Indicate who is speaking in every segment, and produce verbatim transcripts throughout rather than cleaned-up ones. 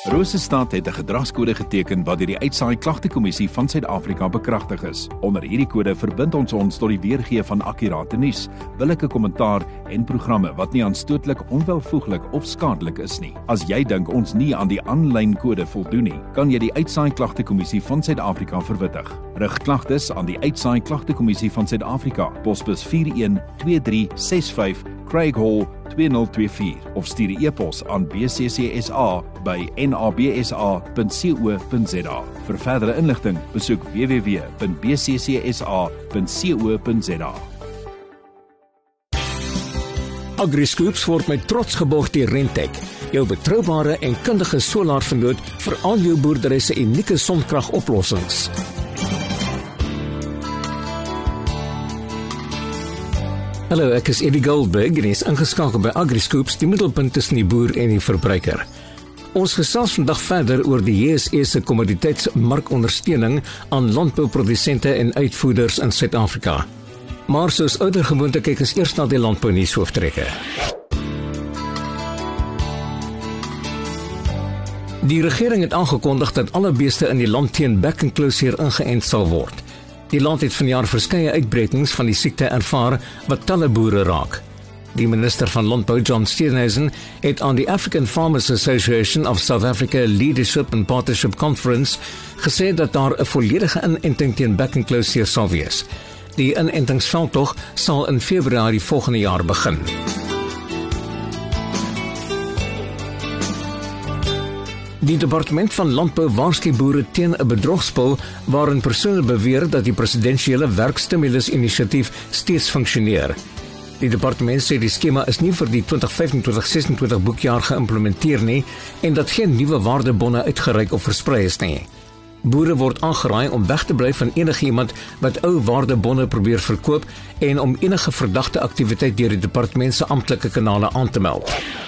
Speaker 1: Rosestad het 'n gedragskode geteken wat deur die Uitsaai Klagtekommissie van Suid-Afrika bekragtig is. Onder hierdie kode verbind ons ons tot die weergee van akkurate nuus, billike kommentaar en programme wat nie aanstootlik, onwelvoeglik of skadelik is nie. As jy dink ons nie aan die aanlyn kode voldoen nie, kan jy die Uitsaai Klagtekommissie van Suid-Afrika verwittig. Rig klagtes aan die Uitsaai Klagtekommissie van Suid-Afrika, posbus vier een twee drie ses vyf, Craig Hall twee nul twee vier of stuur 'n e-pos aan b c c s a by n a b s a punt co punt z a. Vir verdere inligting, besoek w w w punt b c c s a punt co punt z a.
Speaker 2: AgriScoops word met trots geborg deur Rentec, jou betroubare en kundige solaarvernoot vir al jou boerdery se unieke sonkragoplossings. Hallo, ek is Eddie Goldberg en is ingeskakel by AgriScoops, die middelpunt tussen die boer en die verbruiker. Ons gesels vandag verder oor die J S E se kommoditeitsmarkondersteuning aan landbouprodusente en uitvoerders in Suid-Afrika. Maar soos ouer gewoonte kyk ons eers na die landbounuus hooftrekke. Die regering het aangekondig dat alle beeste in die land teen bekkenklousier ingeënt sal word. Die land het vanjaar verskeie uitbrekings van die siekte ervaar wat talle boere raak. Die minister van Landbou, John Steenhuisen, het aan die African Farmers Association of South Africa Leadership and Partnership Conference gesê dat daar 'n volledige inenting teen bekkenklousier sal wees. Die inentingsveldtog sal in Februarie volgende jaar begin. Die departement van Landbou waarsku boere teen 'n bedrogspel waarin persone beweer dat die presidensiële werkstimulus-inisiatief steeds funksioneer. Die departement sê die skema is nie vir die twintig vyfentwintig twintig sesentwintig boekjaar geïmplementeer nie en dat geen nuwe waardebonne uitgereik of versprei is nie. Boere word aangeraai om weg te bly van enige iemand wat ou waardebonne probeer verkoop en om enige verdagte aktiwiteit deur die departement se amptelike kanale aan te meld.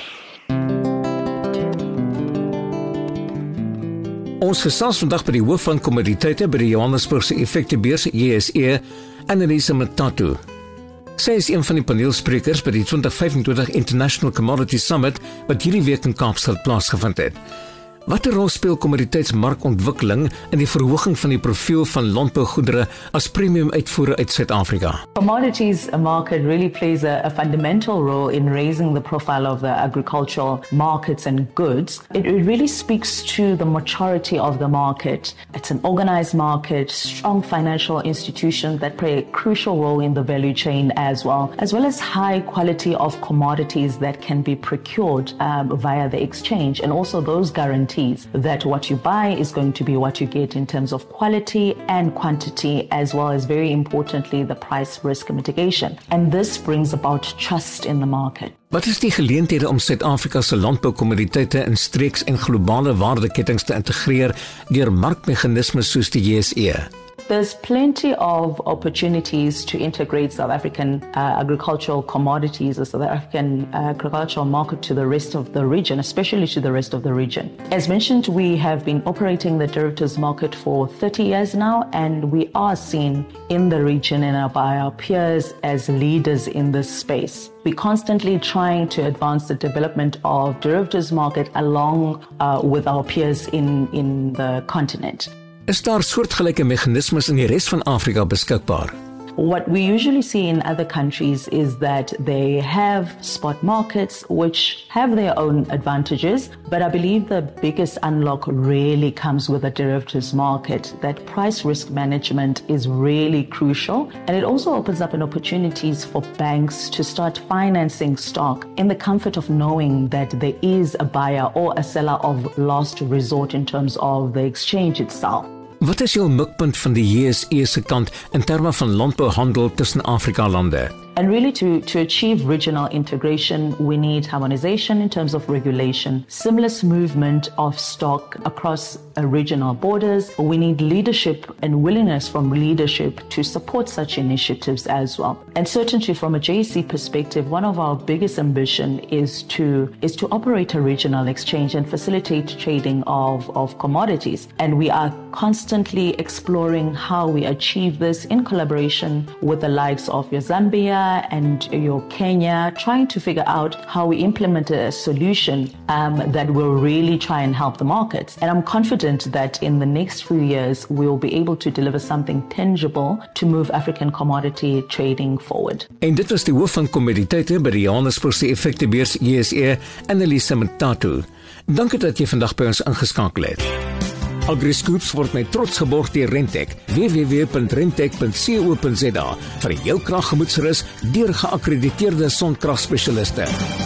Speaker 2: Ons gesels vandag by die hoof van kommoditeite by die Johannesburgse effektebeurs J S E, Annelise Matatu. Sy is een van die paneelsprekers by die twintig vyfentwintig International Commodity Summit wat hierdie week in Kaapstad plaasgevind het. Watter rol speel kommoditeitsmarkontwikkeling in die verhoging van die profiel van landbougoedere as premium uitvoere uit Suid-Afrika?
Speaker 3: Commodities market really plays a, a fundamental role in raising the profile of the agricultural markets and goods. It, it really speaks to the maturity of the market. It's an organized market, strong financial institutions that play a crucial role in the value chain as well, as well as high quality of commodities that can be procured um, via the exchange, and also those guarantees that what you buy is going to be what you get in terms of quality and quantity, as well as very importantly the price risk mitigation. And this brings about trust in the market.
Speaker 2: Wat is die geleenthede om Suid-Afrika se landboukommoditeite in streeks en globale waardeketings te integreer deur markmeganismes soos die J S E?
Speaker 3: There's plenty of opportunities to integrate South African uh, agricultural commodities, the South African uh, agricultural market to the rest of the region, especially to the rest of the region. As mentioned, we have been operating the derivatives market for thirty years now, and we are seen in the region and by our peers as leaders in this space. We're constantly trying to advance the development of derivatives market along uh, with our peers in, in the continent.
Speaker 2: Is daar soortgelyke meganismes in die res van Afrika beskikbaar?
Speaker 3: What we usually see in other countries is that they have spot markets which have their own advantages, but I believe the biggest unlock really comes with the derivatives market. That price risk management is really crucial, and it also opens up an opportunities for banks to start financing stock in the comfort of knowing that there is a buyer or a seller of last resort in terms of the exchange itself.
Speaker 2: Wat is jou mikpunt van die J S E se kant in terme van landbouhandel tussen Afrika lande?
Speaker 3: And really to, to achieve regional integration, we need harmonization in terms of regulation, seamless movement of stock across uh, regional borders. We need leadership and willingness from leadership to support such initiatives as well. And certainly from a J S E perspective, one of our biggest ambition is to is to operate a regional exchange and facilitate trading of, of commodities. And we are constantly exploring how we achieve this in collaboration with the likes of your Zambia, Uganda and your Kenya, trying to figure out how we implement a solution um, that will really try and help the markets. And I'm confident that in the next few years, we'll be able to deliver something tangible to move African commodity trading forward.
Speaker 2: En dit was die hoof van kommoditeite by die Johannesburgse effektebeurs J S E, Annelise Mtatu. Dankie dat jy vandag by ons ingeskakel het. AgriScoops word met trots geborg deur Rentec. w w w punt rentec punt co punt za vir jou kraggemoedsrus deur geakkrediteerde sonkragspesialiste.